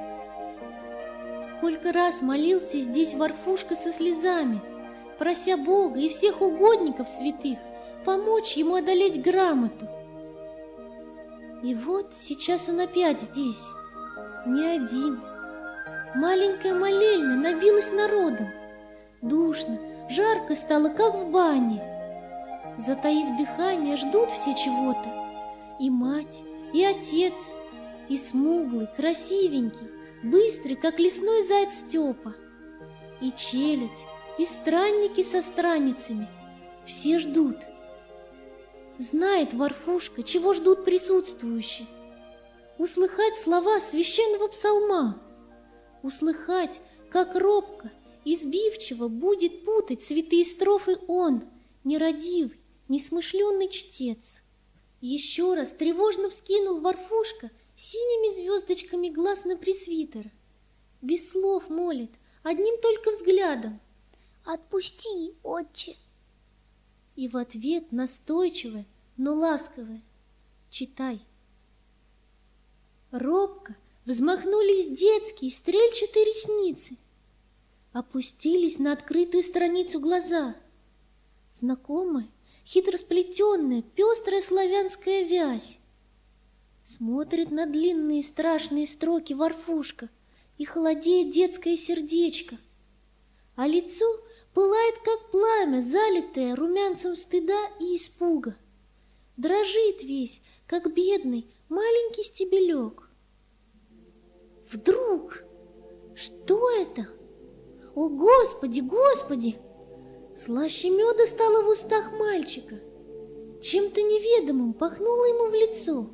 Сколько раз молился здесь Варфушка со слезами, прося Бога и всех угодников святых помочь ему одолеть грамоту. И вот сейчас он опять здесь, не один. Маленькая молельня набилась народом. Душно, жарко стало, как в бане. Затаив дыхание, ждут все чего-то. И мать, и отец, и смуглый, красивенький, быстрый, как лесной заяц Степа, и челядь, и странники со страницами. Все ждут. Знает Варфушка, чего ждут присутствующие. Услыхать слова священного псалма, услыхать, как робко и сбивчиво будет путать святые строфы он, нерадивый, несмышленный чтец. Еще раз тревожно вскинул Варфушка синими звездочками глаз на пресвитера. Без слов молит, одним только взглядом: «Отпусти, отче!» И в ответ настойчивое, но ласковое: «Читай». Робко взмахнулись детские стрельчатые ресницы, опустились на открытую страницу глаза. Знакомая, хитросплетенная, пестрая славянская вязь. Смотрит на длинные страшные строки Варфушка, и холодеет детское сердечко, а лицо пылает, как пламя, залитое румянцем стыда и испуга. Дрожит весь, как бедный маленький стебелек. Вдруг, что это? О, Господи, Господи! Слаще меда стало в устах мальчика. Чем-то неведомым пахнуло ему в лицо.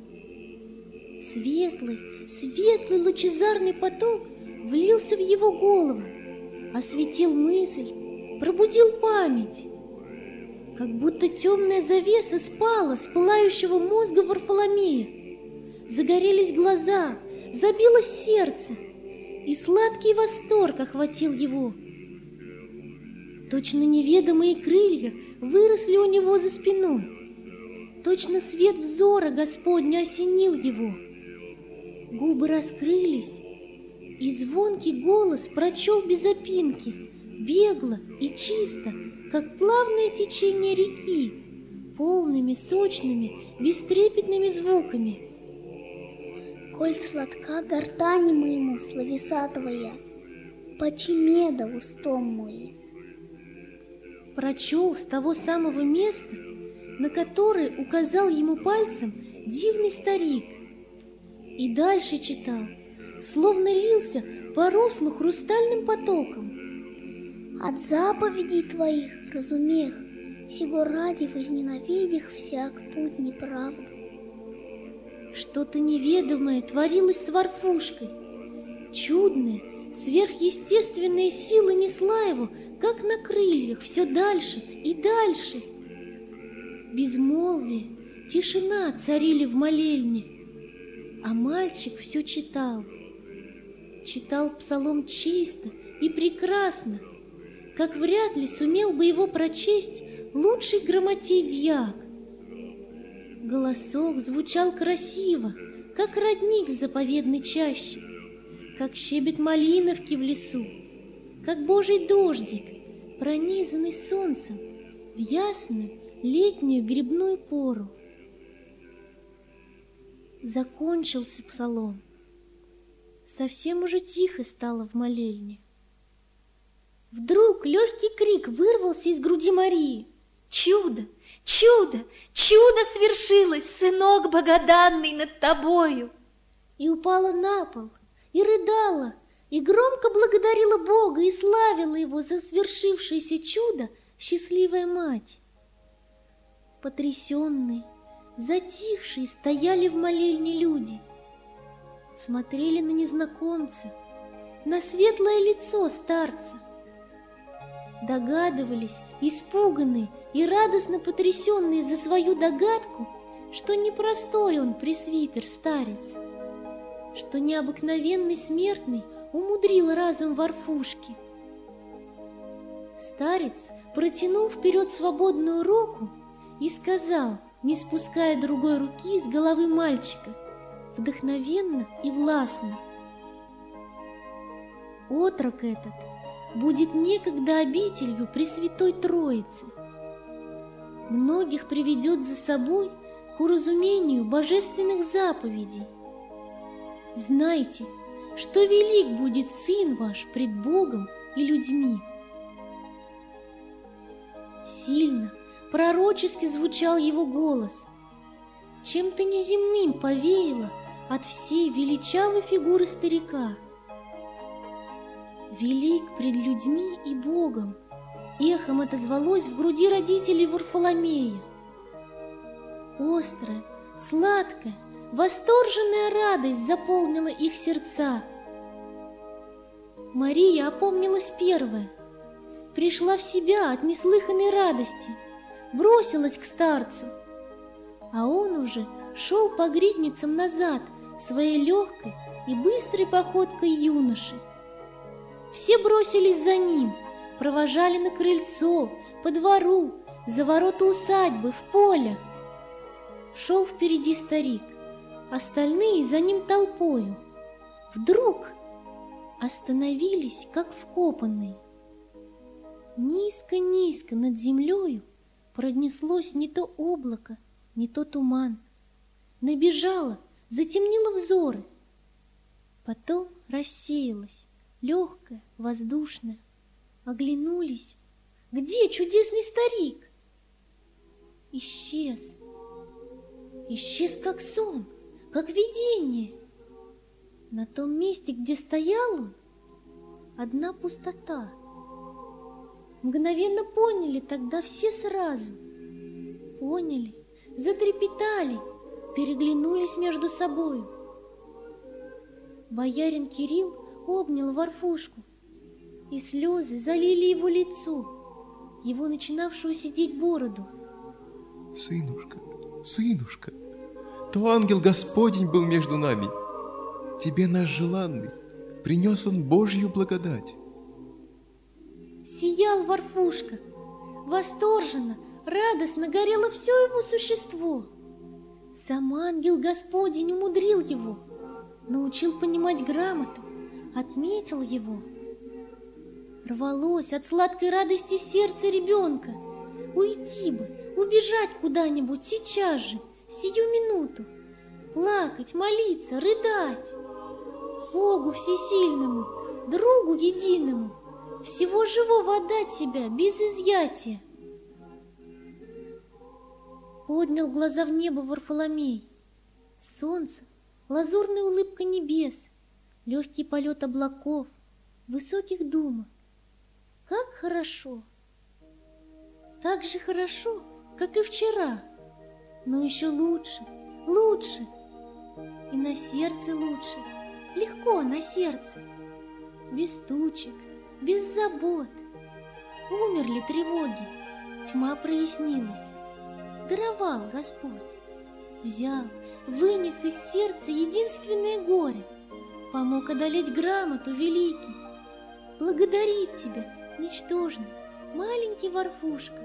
Светлый, светлый лучезарный поток влился в его голову, осветил мысль, пробудил память. Как будто темная завеса спала с пылающего мозга Варфоломея. Загорелись глаза, забилось сердце, и сладкий восторг охватил его. Точно неведомые крылья выросли у него за спиной. Точно свет взора Господня осенил его. Губы раскрылись, и звонкий голос прочел без запинки, бегло и чисто, как плавное течение реки, полными, сочными, бестрепетными звуками. «Коль сладка гортани моему словеса твоя, почи меда устом моим». Прочел с того самого места, на которое указал ему пальцем дивный старик, и дальше читал, словно лился по руслу хрустальным потоком. «От заповедей твоих, разумех, сего ради возненавидях всяк путь неправду». Что-то неведомое творилось с Варфушкой. Чудная, сверхъестественная сила несла его, как на крыльях, все дальше и дальше. Безмолвие, тишина царили в молельне, а мальчик все читал. Читал псалом чисто и прекрасно, как вряд ли сумел бы его прочесть лучший грамотей-дьяк. Голосок звучал красиво, как родник в заповедной чаще, как щебет малиновки в лесу, как божий дождик, пронизанный солнцем в ясную летнюю грибную пору. Закончился псалом. Совсем уже тихо стало в молельне. Вдруг легкий крик вырвался из груди Марии. Чудо, чудо, чудо свершилось, сынок богоданный, над тобою. И упала на пол, и рыдала, и громко благодарила Бога и славила Его за свершившееся чудо счастливая мать. Потрясенные, затихшие стояли в молельне люди, смотрели на незнакомца, на светлое лицо старца. Догадывались, испуганные и радостно потрясенные за свою догадку, что непростой он пресвитер старец, что необыкновенный смертный умудрил разум Варфушки. Старец протянул вперед свободную руку и сказал, не спуская другой руки с головы мальчика, вдохновенно и властно: «Отрок этот будет некогда обителью Пресвятой Троицы. Многих приведет за собой к уразумению божественных заповедей. Знайте, что велик будет сын ваш пред Богом и людьми». Сильно, пророчески звучал его голос. Чем-то неземным повеяло от всей величавой фигуры старика. «Велик пред людьми и Богом», эхом отозвалось в груди родителей Варфоломея. Острая, сладкая, восторженная радость заполнила их сердца. Мария опомнилась первая, пришла в себя от неслыханной радости, бросилась к старцу, а он уже шел по гридницам назад своей легкой и быстрой походкой юноши. Все бросились за ним, провожали на крыльцо, по двору, за ворота усадьбы, в поле. Шел впереди старик, остальные за ним толпою. Вдруг остановились, как вкопанные. Низко-низко над землею пронеслось не то облако, не то туман. Набежало, затемнило взоры. Потом рассеялось, легкое, воздушное. Оглянулись. Где чудесный старик? Исчез. Исчез, как сон, как видение. На том месте, где стоял он, одна пустота. Мгновенно поняли тогда все сразу. Поняли, затрепетали, переглянулись между собою. Боярин Кирилл обнял Варфушку, и слезы залили его лицо, его начинавшую сидеть бороду. Сынушка, сынушка, то ангел Господень был между нами. Тебе наш желанный, принес он Божью благодать. Сиял Варфушка, восторженно, радостно горело все его существо. Сам ангел Господень умудрил его, научил понимать грамоту, отметил его. Рвалось от сладкой радости сердце ребенка. Уйти бы, убежать куда-нибудь сейчас же, сию минуту. Плакать, молиться, рыдать. Богу всесильному, другу единому, всего живого отдать себя без изъятия. Поднял глаза в небо Варфоломей. Солнце, лазурная улыбка небес, легкий полет облаков, высоких думок. Как хорошо! Так же хорошо, как и вчера, но еще лучше, лучше. И на сердце лучше, легко на сердце, без тучек, без забот. Умерли тревоги, тьма прояснилась. Даровал Господь, взял, вынес из сердца единственное горе, помог одолеть грамоту великий. Благодарит тебя, ничтожный, маленький Варфушка.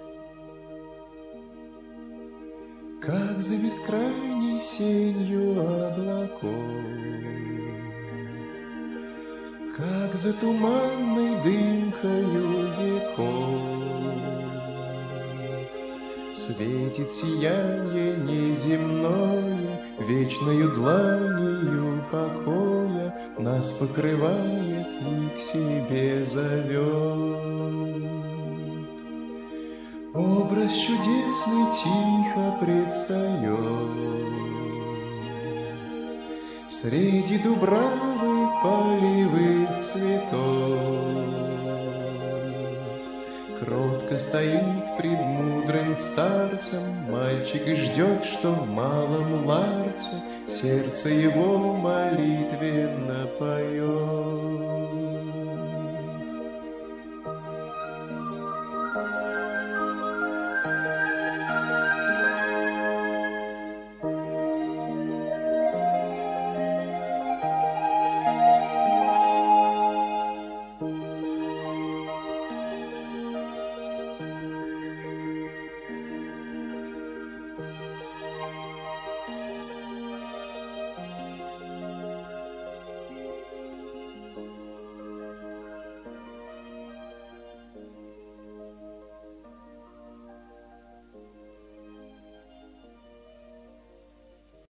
Как за бескрайней сенью облаков, как за туманной дымкою веков, светит сияние неземное, вечною дланью покоя нас покрывает и к себе зовет. Образ чудесный тихо предстает среди дубравы полевых цветов. Кротко стоит пред мудрым старцем мальчик и ждет, что в малом ларце сердце его молитвенно поет.